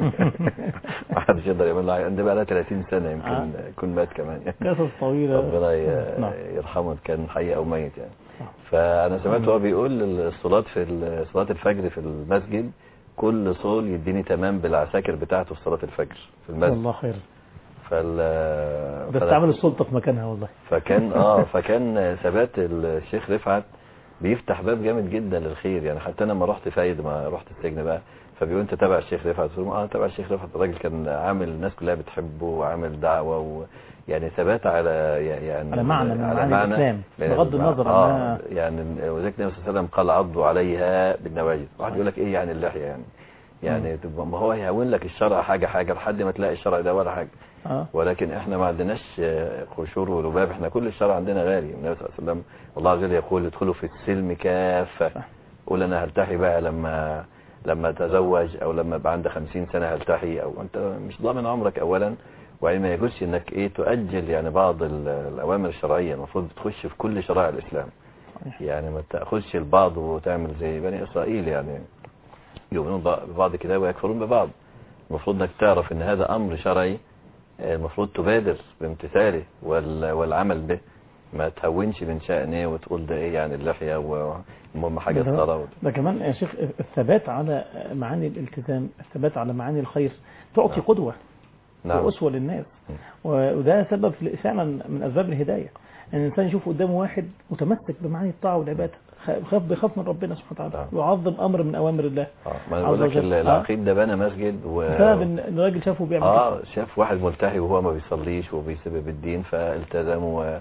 ما حدش يقدر يعمل له. عندي بقى لها ثلاثين سنه يمكن آه. يكون مات كمان يعني. قصص طويله ربنا يرحمه كان حي او ميت يعني. فانا سمعته هو بيقول الصلاه في صلاه الفجر في المسجد كل صول يديني تمام بالعساكر بتاعته في صلاه الفجر في المسجد. الله خير. فال ده استعمل السلطه في مكانها والله. فكان اه فكان ثبات الشيخ رفعت بيفتح باب جامد جدا للخير يعني. حتى انا لما رحت فايد ما رحت السجن بقى فبيقول انت تابع الشيخ رفعت؟ قلت لهم اه تابع الشيخ رفعت. الراجل كان عامل الناس كلها بتحبه وعامل دعوه و يعني ثبات على يعني على معنى من على معنى الاسلام بغض النظر اه عنها يعني. وذلك النبي صلى الله عليه وسلم قال عضوا عليها بالنواجذ. واحد يقول لك ايه يعني اللحيه يعني يعني تبقى ما هو يهون لك الشرع حاجه حاجه لحد ما تلاقي الشرع ده ولا حاجه. آه. ولكن احنا ما عندناش قشور ولباب. احنا كل الشرع عندنا غالي. النبي صلى الله عليه وسلم والله عز وجل يقول ادخلوا في السلم كافه. قول انا هلتحي بقى لما لما اتزوج او لما يبقى عندي خمسين سنه هلتحي. او انت مش ضامن عمرك اولا. وبعدين ما يجوزش انك ايه تؤجل يعني بعض الاوامر الشرعيه. المفروض تخش في كل شرائع الاسلام يعني. ما تاخذش البعض وتعمل زي بني اسرائيل يعني يؤمنون ببعض كده ويكفرون ببعض. المفروض انك تعرف ان هذا امر شرعي المفروض تبادر بامتثاله والعمل به. ما تهونش من شأنه وتقول ده ايه يعني اللحية والمهم حاجة الصلاة. ده كمان يا شيخ الثبات على معاني الالتزام، الثبات على معاني الخير تعطي نعم. قدوة نعم. وأسوة للناس. وده سبب فعلا من أسباب الهداية ان الانسان يشوف قدامه واحد متمسك بمعاني الطاعة والعبادة بخاف بخاف من ربنا سبحانه وتعالى ويعظم امر من اوامر الله. اه ما انا بقول لك العقيد ده بنى مسجد و بسبب ان الراجل شافه بيعمل اه شاف واحد ملتحي وهو ما بيصليش وبيسبب الدين فالتزم و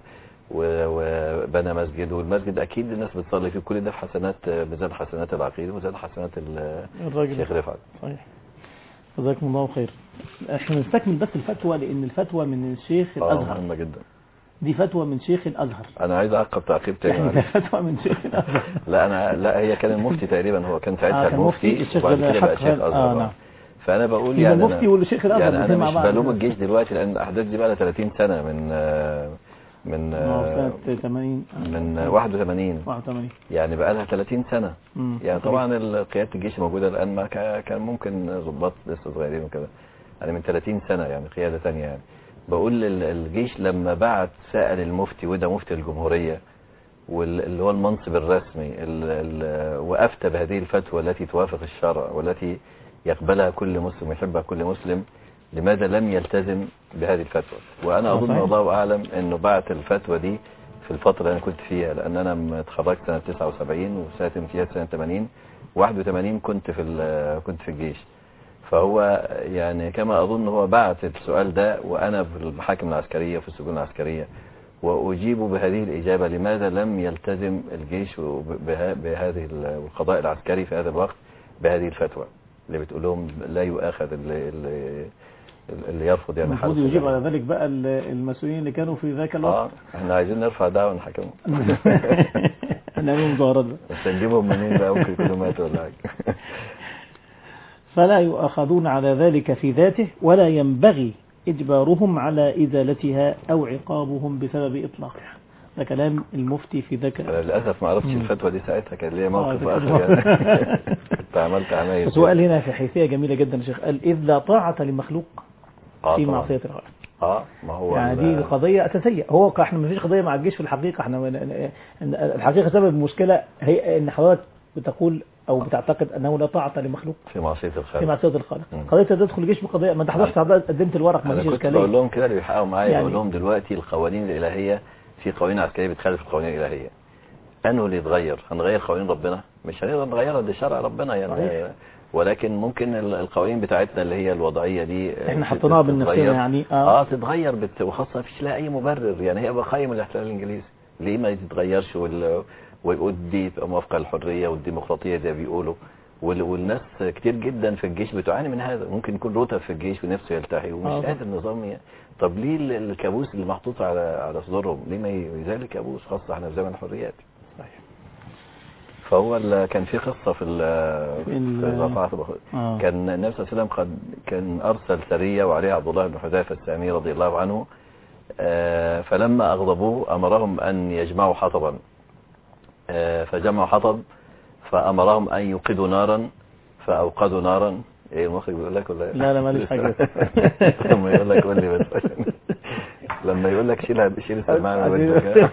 وبنى مسجد. والمسجد اكيد الناس بتصلي فيه. كل ده في حسنات ميزان حسنات العقيد وميزان حسنات الشيخ رفعت. صحيح. جزاكم الله خير. احنا نستكمل بس الفتوى لان الفتوى من الشيخ الازهر مهمه جدا. دي فتوى من شيخ الازهر. انا عايز اعقب تعقيب تاني يعني فتوى من شيخ الازهر. لا انا لا هي كان المفتي تقريبا. هو كان ساعتها آه المفتي وبعد كده بقى شيخ الازهر. آه نعم. فانا بقول يعني المفتي والشيخ الازهر يعني انا مش بلوم الجيش دلوقتي لان الاحداث دي بقى لها ثلاثين سنه من من سنه ثمانين من واحد وثمانين واحد وثمانين يعني بقى لها ثلاثين سنه. مم. يعني طبعا قياده الجيش موجوده الان. ما كان ممكن ضباط لسه صغيرين وكده يعني من ثلاثين سنه يعني قياده ثانيه يعني. بقول الجيش لما بعت سأل المفتي وده مفتي الجمهورية واللي هو المنصب الرسمي وأفتى بهذه الفتوى التي توافق الشرع والتي يقبلها كل مسلم ويحبها كل مسلم. لماذا لم يلتزم بهذه الفتوى؟ وأنا أظن والله أعلم أنه بعت الفتوى دي في الفترة اللي أنا كنت فيها لأن أنا اتخرجت سنة تسعة وسبعين وسنة امتياز سنة ثمانين واحد وثمانين كنت في كنت في الجيش. فهو يعني كما أظن هو بعت السؤال ده وأنا في المحاكم العسكرية وفي السجون العسكرية وأجيب بهذه الإجابة. لماذا لم يلتزم الجيش بهذه القضاء العسكري في هذا الوقت بهذه الفتوى اللي بتقول لهم لا يؤاخذ اللي, اللي, اللي يرفض يعني. المفروض يجيب على ذلك بقى المسؤولين اللي كانوا في ذاك الوقت. اه احنا عايزين نرفع دعوة نحكمهم. نعمل مظاهرات بس نجيبهم منين بقى؟ ممكن يكونوا ماتوا ولا حاجة. فلا يؤاخذون على ذلك في ذاته ولا ينبغي إجبارهم على إزالتها أو عقابهم بسبب إطلاقها. ده كلام المفتي في ذاك. للأسف ما عرفتش الفتوى دي ساعتها. كان ليا موقف آخر يعني كنت عملت عمايل. سؤال هنا في حيثية جميلة جدا يا شيخ. قال إذ لا طاعة لمخلوق آه في معصية الخالق. اه ما هو يعني دي قضية أساسية. هو احنا ما فيش قضية مع الجيش في الحقيقة. احنا الحقيقة سبب المشكلة هي ان حضرتك بتقول او بتعتقد انه لا طاعة لمخلوق في معصية الخالق. في معصية الخالق. قضية تدخل الجيش بقضية ما انت حضرتك قدمت الورق ما فيش اشكاليه. انا كنت بقول لهم كده اللي بيحققوا معايا يعني. بقول لهم دلوقتي القوانين الالهية في قوانين عسكرية بتخالف القوانين الالهية. انه اللي يتغير هنغير قوانين ربنا؟ مش هنقدر نغيرها. ده شرع ربنا يعني صحيح. ولكن ممكن القوانين بتاعتنا اللي هي الوضعية دي احنا حطيناها بالنفسنا يعني اه, آه تتغير بت... وخاصة مفيش لها اي مبرر يعني. هي بقايم الاحتلال الانجليزي ليه ما تتغيرش وال... ودي تبقى موافقة للحرية والديمقراطية زي ما بيقولوا. والناس كتير جدا في الجيش بتعاني من هذا. ممكن يكون رتب في الجيش ونفسه يلتحي ومش آه. قادر النظام يعني. طب ليه الكابوس اللي محطوط على على صدورهم ليه ما يزال الكابوس؟ خاصة احنا في زمن الحريات. صحيح. فهو كان في قصة في في رفعت آه. كان النبي صلى الله عليه وسلم قد كان أرسل سرية وعليها عبد الله بن حذيفة السامي رضي الله عنه. آه فلما أغضبوه أمرهم أن يجمعوا حطبا. آه فجمعوا حطب فأمرهم أن يوقدوا نارا فأوقدوا نارا. ايه المخرج بيقول لك ولا لا لا ماليش حاجة. لما يقول لك قول لي بس لما يقول لك شيلها شيل السماعة وجهك.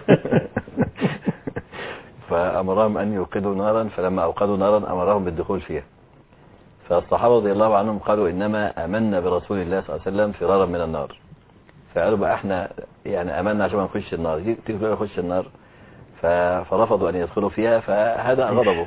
فأمرهم أن يوقدوا نارا فلما أوقدوا نارا أمرهم بالدخول فيها. فالصحابة رضي الله عنهم قالوا إنما آمنا برسول الله صلى الله عليه وسلم فرارا من النار. فقالوا بقى احنا يعني آمنا عشان ما نخش النار، تيجي نخش النار. فرفضوا أن يدخلوا فيها فهذا غضبه.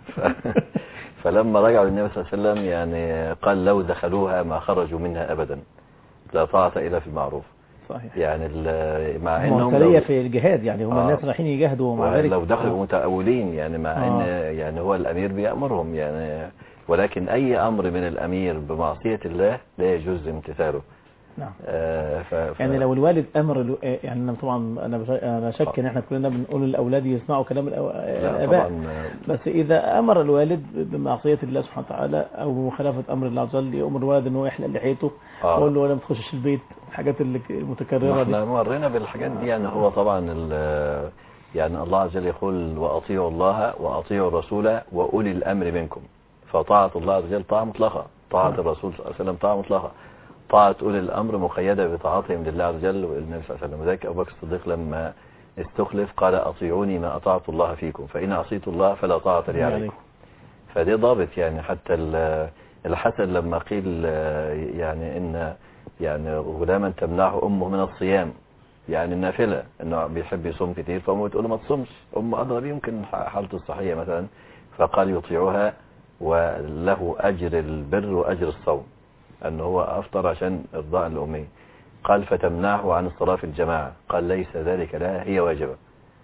فلما رجعوا للنبي صلى الله عليه وسلم يعني قال لو دخلوها ما خرجوا منها أبدا، لا طاعة إلا في المعروف. صحيح. يعني مع انهم لو في الجهاد يعني هم آه الناس رايحين يجاهدوا ومع ذلك لو دخلوا متأولين يعني مع آه ان يعني هو الامير بيأمرهم يعني، ولكن اي امر من الامير بمعصية الله لا يجوز امتثاله. نعم. آه ف... ف... يعني لو الوالد امر يعني طبعا انا انا شك ان احنا كلنا بنقول للاولاد يسمعوا كلام الاباء، بس اذا امر الوالد بمعصيه الله سبحانه وتعالى او بمخالفه امر الله عز وجل يامر الولد ان هو يحلق لحيته ويقول له ولا ما تخشش البيت، الحاجات اللي المتكرره دي احنا مرينا بالحاجات دي. يعني هو طبعا يعني الله عز وجل يقول واطيعوا الله واطيعوا الرسول واولي الامر منكم، فطاعه الله عز وجل طاعه مطلقه، طاعه الرسول صلى الله عليه وسلم طاعه مطلقه، طاعة أولي الأمر مقيدة بطاعتهم لله عز وجل والنبي صلى الله عليه وسلم. وذلك أبو بكر الصديق لما استخلف قال أطيعوني ما أطعت الله فيكم فإن عصيت الله فلا طاعة لي عليكم. فدي ضابط يعني. حتى الحسن لما قيل يعني إن يعني غلاما تمنعه أمه من الصيام يعني النافلة إنه بيحب يصوم كتير، فأمه تقول له ما تصومش، أمه أدرى يمكن حالته الصحية مثلا، فقال يطيعها وله أجر البر وأجر الصوم، أنه هو أفطر عشان إرضاء الأمية. قال فتمنعه عن الصلاة في الجماعة، قال ليس ذلك لها هي واجبة.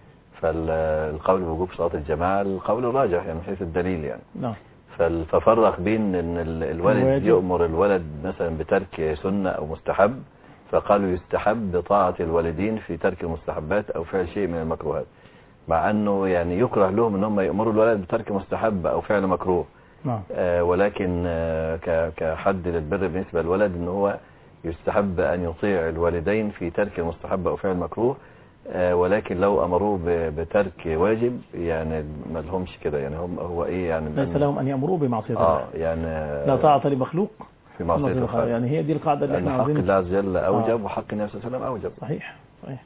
فالقول بوجوب صلاة الجماعة القول الراجح يعني من حيث الدليل يعني. نعم. ففرق بين أن الولد يؤمر الولد مثلا بترك سنة أو مستحب، فقالوا يستحب بطاعة الوالدين في ترك المستحبات أو فعل شيء من المكروهات، مع أنه يعني يكره لهم أنهم يأمروا الولد بترك مستحب أو فعل مكروه. نعم. آه ولكن آه كحد للبر بالنسبة للولد ان هو يستحب ان يطيع الوالدين في ترك المستحب او فعل المكروه، آه ولكن لو امروه بترك واجب يعني ما لهمش كده يعني. هم هو ايه يعني ليس لهم ان يامروا بمعصية الله. اه يعني لا طاعة لمخلوق في معصية الله. يعني هي دي القاعدة اللي احنا عايزين. حق الله عز وجل اوجب آه. وحق النبي صلى الله عليه وسلم اوجب. صحيح صحيح.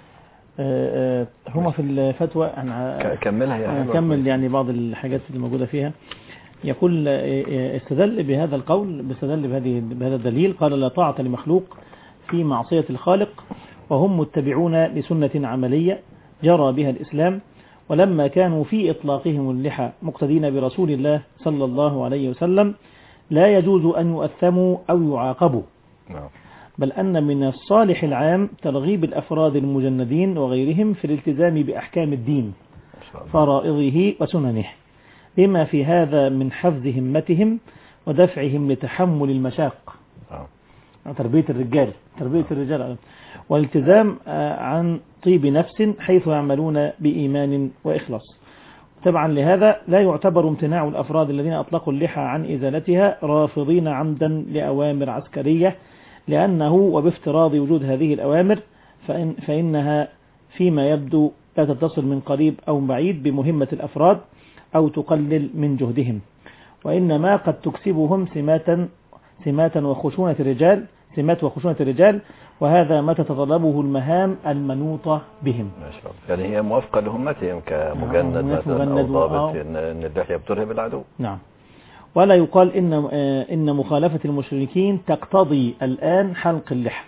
آه آه هما في الفتوى انا كملها يا نكمل يعني بعض الحاجات اللي موجودة فيها. يقول استدل بهذا القول استدل بهذه بهذا الدليل قال لا طاعة لمخلوق في معصية الخالق وهم متبعون لسنة عملية جرى بها الإسلام، ولما كانوا في إطلاقهم اللحى مقتدين برسول الله صلى الله عليه وسلم لا يجوز أن يؤثموا أو يعاقبوا، بل أن من الصالح العام ترغيب الأفراد المجندين وغيرهم في الالتزام بأحكام الدين فرائضه وسننه، بما في هذا من حفظ همتهم ودفعهم لتحمل المشاق. تربية الرجال تربية الرجال والالتزام عن طيب نفس حيث يعملون بإيمان وإخلاص. طبعا لهذا لا يعتبر امتناع الأفراد الذين أطلقوا اللحى عن إزالتها رافضين عمدا لأوامر عسكرية، لأنه وبافتراض وجود هذه الأوامر فإن فإنها فيما يبدو لا تتصل من قريب أو بعيد بمهمة الأفراد أو تقلل من جهدهم، وإنما قد تكسبهم سمات سمات وخشونة الرجال سمات وخشونة الرجال وهذا ما تتطلبه المهام المنوطة بهم. ما شاء الله. يعني هي موافقة لهمتهم كمجند مثلا أو ضابط إن اللحية بترهب العدو. نعم. ولا يقال إن إن مخالفة المشركين تقتضي الآن حلق اللحى،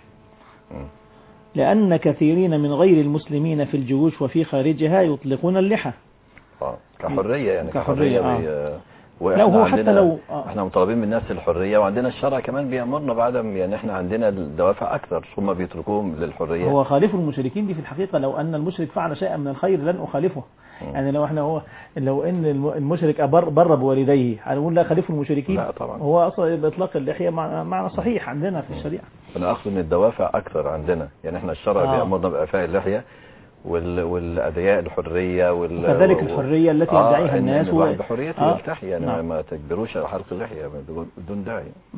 لأن كثيرين من غير المسلمين في الجيوش وفي خارجها يطلقون اللحى اه كحرية يعني كحرية, كحرية آه. لو هو حتى لو آه. احنا مطالبين من الناس الحرية، وعندنا الشرع كمان بيأمرنا بعدم يعني احنا عندنا الدوافع أكثر ثم بيتركوهم للحرية. هو خالف المشركين دي في الحقيقة لو أن المشرك فعل شيئا من الخير لن أخالفه. م. يعني لو احنا هو لو ان المشرك بر, بر بوالديه هنقول لا خالف المشركين؟ لا طبعا. هو أصلا إطلاق اللحية معنى صحيح عندنا في الشريعة. أنا أقصد ان الدوافع أكثر عندنا، يعني احنا الشرع آه. بيأمرنا بإعفاء اللحية والأدعياء الحرية وكذلك الحرية التي آه يدعيها الناس و... بحريته آه يلتحي يعني نعم. ما تجبروش على حلق اللحية بدون داعي. نعم.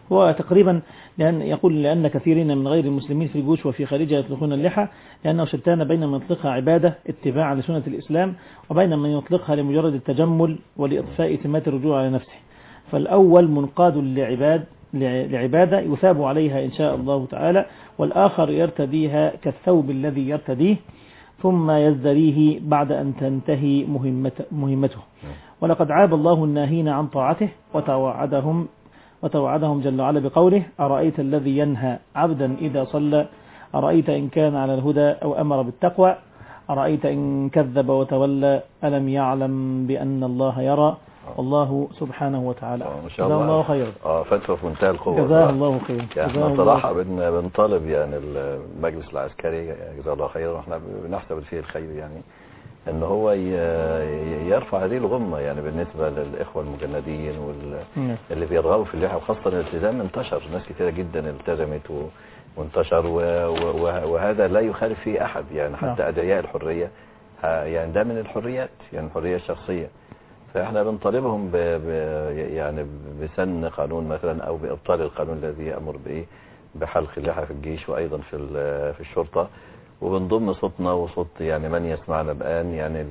هو تقريبا لأن يقول لأن كثيرين من غير المسلمين في الجيوش وفي خارجها يطلقون اللحى، لأنه شتان بين من يطلقها عبادة اتباعا لسنة الإسلام وبين من يطلقها لمجرد التجمل ولإطفاء سمات الرجوع على نفسه. فالأول منقاد لعباد لعبادة يثاب عليها إن شاء الله تعالى، والآخر يرتديها كالثوب الذي يرتديه ثم يزدريه بعد أن تنتهي مهمته. ولقد عاب الله الناهين عن طاعته وتوعدهم وتوعدهم جل وعلا بقوله: أرأيت الذي ينهى عبدا إذا صلى، أرأيت إن كان على الهدى أو أمر بالتقوى، أرأيت إن كذب وتولى، ألم يعلم بأن الله يرى، والله سبحانه وتعالى. جزاه الله, الله خيرا. اه فتوى في منتهى القوة. جزاه الله خيرا. يعني احنا صراحة بنطالب يعني المجلس العسكري جزاه الله خيرا، واحنا بنحسب فيه الخير يعني ان هو يرفع هذه الغمة يعني بالنسبة للإخوة المجندين واللي بيرغبوا في اللحى، وخاصة الالتزام انتشر، ناس كثيرة جدا التزمت وانتشر، وهذا لا يخالف فيه أحد يعني، حتى أدعياء الحرية يعني ده من الحريات يعني الحرية الشخصية. فاحنا بنطالبهم ب يعني بسن قانون مثلا او بابطال القانون الذي يامر بايه بحلق اللحى في الجيش وايضا في في الشرطه، وبنضم صوتنا وصوت يعني من يسمعنا الان يعني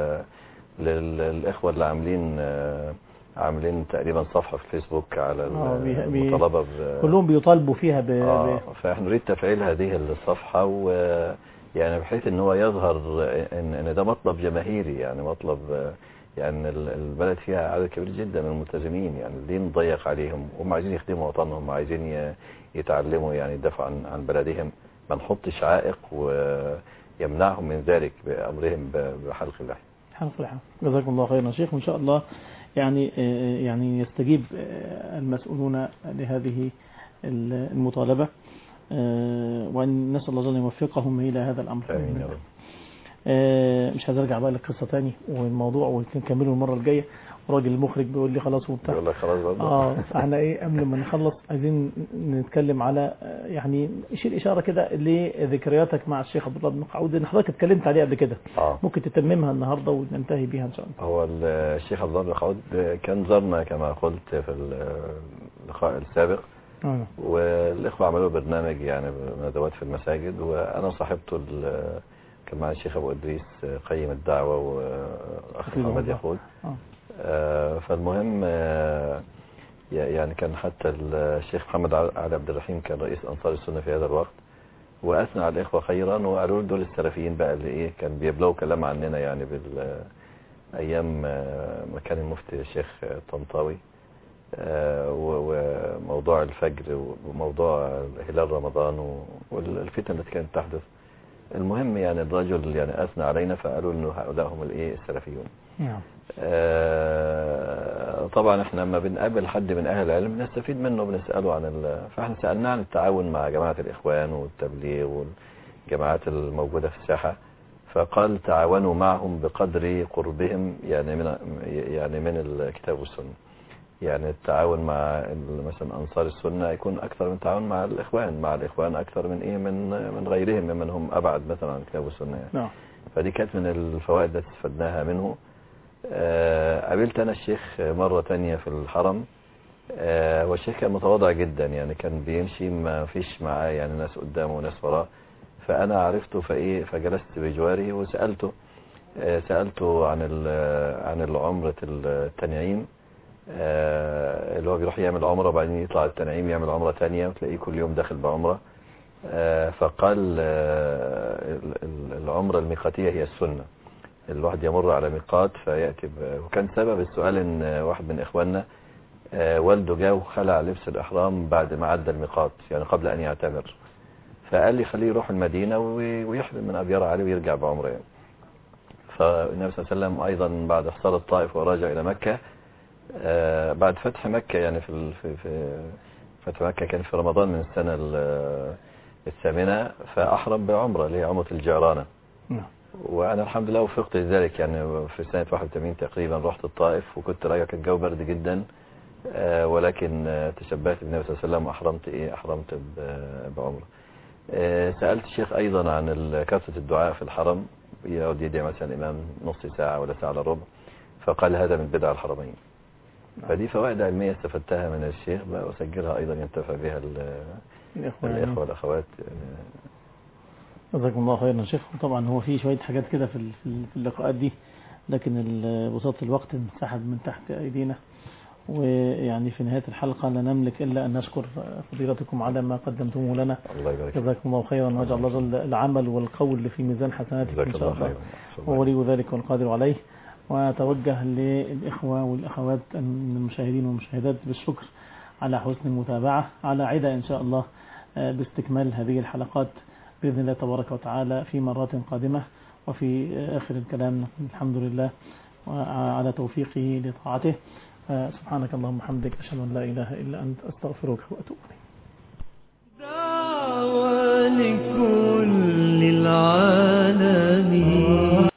للاخوه اللي عاملين عاملين تقريبا صفحه في الفيسبوك على المطالبه كلهم بيطالبوا فيها ب... آه فاحنا نريد تفعيل هذه الصفحه، و يعني بحيث ان هو يظهر ان ان ده مطلب جماهيري يعني مطلب يعني البلد فيها عدد كبير جدا من الملتزمين يعني الدين ضيق عليهم وهم عايزين يخدموا وطنهم وعايزين يتعلموا يعني يدافعوا عن عن بلدهم، ما نحطش عائق ويمنعهم من ذلك بأمرهم بحلق اللحى. حلق اللحى. جزاكم الله خيرا يا شيخ، وإن شاء الله يعني يعني يستجيب المسؤولون لهذه المطالبة، وأن نسأل الله أن يوفقهم إلى هذا الأمر. آمين يا رب. مش عايز ارجع بقى للقصه تاني والموضوع ونكمله المره الجايه، وراجل المخرج بيقول لي خلاص وبتاع. بيقول لك خلاص برضه. اه فاحنا ايه قبل ما نخلص عايزين نتكلم على يعني اشير اشاره كده لذكرياتك مع الشيخ عبد الله بن مسعود اللي حضرتك اتكلمت عليه قبل كده. آه. ممكن تتممها النهارده وننتهي بيها ان شاء الله. هو الشيخ عبد الله بن مسعود كان زارنا كما قلت في اللقاء السابق. آه. والاخوه عملوا برنامج يعني ندوات في المساجد، وانا صاحبته كان مع الشيخ ابو ادريس قيم الدعوه واخ محمد يقود. آه فالمهم آه يعني كان حتى الشيخ محمد علي عبد الرحيم كان رئيس انصار السنه في هذا الوقت، واثنى على الاخوه خيرا وقالوا دول السلفيين بقى اللي ايه كان بيبلغوا كلام عننا يعني بالايام ما كان المفتي الشيخ طنطاوي، آه وموضوع الفجر وموضوع هلال رمضان والفتن التي كانت تحدث. المهم يعني الرجل يعني اثنى علينا فقالوا انه هؤلاء هم الايه السلفيون. نعم. آه طبعا احنا لما بنقابل حد من اهل العلم بنستفيد منه بنساله عن ال... فاحنا سالناه عن التعاون مع جماعه الاخوان والتبليغ والجماعات الموجوده في الساحه، فقال تعاونوا معهم بقدر قربهم يعني من يعني من الكتاب والسنه. يعني التعاون مع مثلا انصار السنه يكون اكثر من التعاون مع الاخوان، مع الاخوان اكثر من ايه من من غيرهم ممن هم ابعد مثلا عن الكتاب والسنه يعني. نعم. فدي كانت من الفوائد التي استفدناها منه. آه قابلت انا الشيخ مره ثانيه في الحرم، آه والشيخ كان متواضع جدا يعني كان بيمشي ما فيش معاه يعني ناس قدامه وناس وراه، فانا عرفته فايه فجلست بجواره وسالته آه سالته عن عن العمره التنعيم، آه اللي هو بيروح يعمل عمره وبعدين يطلع التنعيم يعمل عمره ثانيه وتلاقيه كل يوم داخل بعمره. آه فقال آه العمره الميقاتيه هي السنه، الواحد يمر على ميقات فياتي. وكان سبب السؤال ان واحد من اخواننا آه والده جاء وخلع لبس الاحرام بعد ما عدى الميقات يعني قبل ان يعتمر، فقال لي خليه يروح المدينه ويحرم من ابيار عليه ويرجع بعمره يعني. فالنبي صلى الله عليه وسلم ايضا بعد حصار الطائف وراجع الى مكه، آه بعد فتح مكة يعني في في في فتح مكة كان في رمضان من السنة الثامنة، فأحرم بعمرة اللي هي عمرة الجعرانة. وأنا الحمد لله وفقت لذلك يعني في سنة واحد وثمانين تقريبا رحت الطائف وكنت راجع كان الجو برد جدا، آه ولكن آه تشبهت بالنبي صلى الله عليه وسلم وأحرمت إيه أحرمت بعمرة. آه سألت الشيخ أيضا عن كثرة الدعاء في الحرم، يقعد يدعي مثلا الإمام نص ساعة ولا ساعة إلا ربع، فقال هذا من بدع الحرمين. فدي فوائد علمية استفدتها من الشيخ بقى وسجلها أيضا ينتفع بها الإخوة والأخوات. جزاكم الله خيرا يا شيخ. طبعا هو في شوية حاجات كده في في اللقاءات دي، لكن بساطة الوقت انسحب من تحت أيدينا، ويعني في نهاية الحلقة لا نملك إلا أن نشكر فضيلتكم على ما قدمتموه لنا. الله يبارك. جزاكم الله خيرا، وجعل الله العمل والقول في ميزان حسناتكم إن شاء الله، وولي ذلك والقادر عليه. وأتوجه للإخوة والأخوات من المشاهدين والمشاهدات بالشكر على حسن المتابعة، على عدة إن شاء الله باستكمال هذه الحلقات بإذن الله تبارك وتعالى في مرات قادمة. وفي آخر الكلام الحمد لله وعلى توفيقه لطاعته. سبحانك اللهم وبحمدك، أشهد أن لا إله إلا أنت، أستغفرك وأتوب إليك.